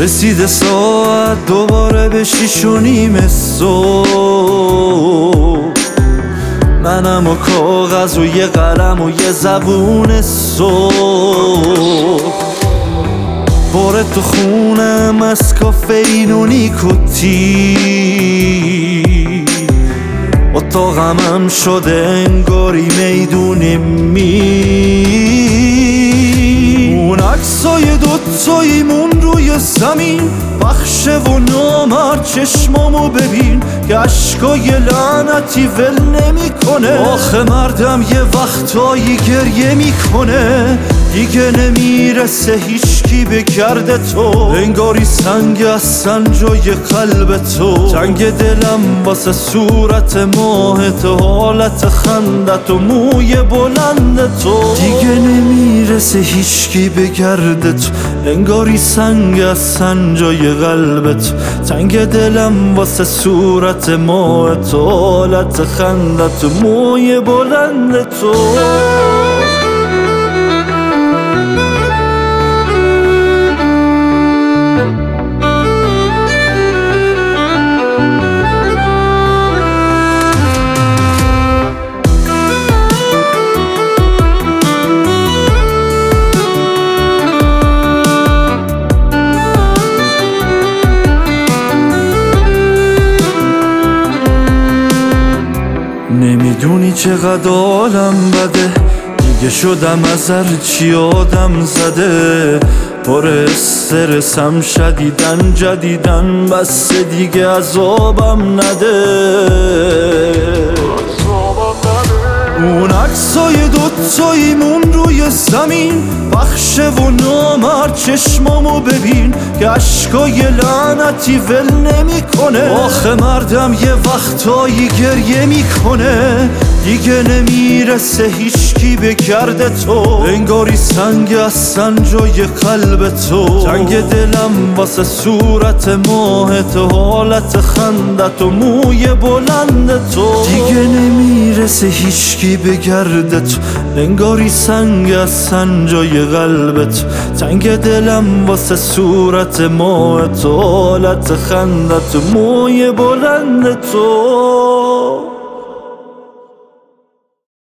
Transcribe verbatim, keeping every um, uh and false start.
رسیده ساعت دوباره به شیش و نیم صبح، منم و کاغذ و یه قلم و یه زبون صبح. باره تو خونم از کافئین و نیکوتین، اتاقم هم شده انگاری میدون مین. اون عکسای دوتاییمون روی زمین بخشه و نامرد، چشمامو ببین که عشقای لعنتی ول نمی کنه. آخه مردم یه وقتایی گریه میکنه، دیگه نمیرسه هیچکی به گرد تو، انگاری سنگ هستن جای قلب تو. تنگ دلم واسه صورت ماه تو، حالت خندت و موی بلند تو، دیگه نمیرسه هیچکی به گرد تو، انگاری سنگ هستن جای قلب تو. تنگ دلم واسه صورت ماه تو، حالت خندت و موی بلند تو. نمیدونی چقدر حالم بده، دیگه شدم از هرچی آدم زده. پر استرسم شدیدن جدیدن، بس دیگه عذابم نده. اون عکسای دوتاییمون روی زمین بخشه و نامرد، چشمامو ببین که عشقای لعنتی ول نمی کنه. آخه مردم یه وقتایی گریه میکنه، دیگه نمیرسه هیچکی به گرد تو، انگاری سنگ هستن جای قلب تو. تنگ دلم واسه صورت ماه تو، حالت خندت و موی بلند تو، دیگه نمیرسه هیچکی به گرد تو، انگاری سنگ هستن جای قلب تو. تنگ دلم واسه صورت ماه تو، حالت خندت و موی بلند تو.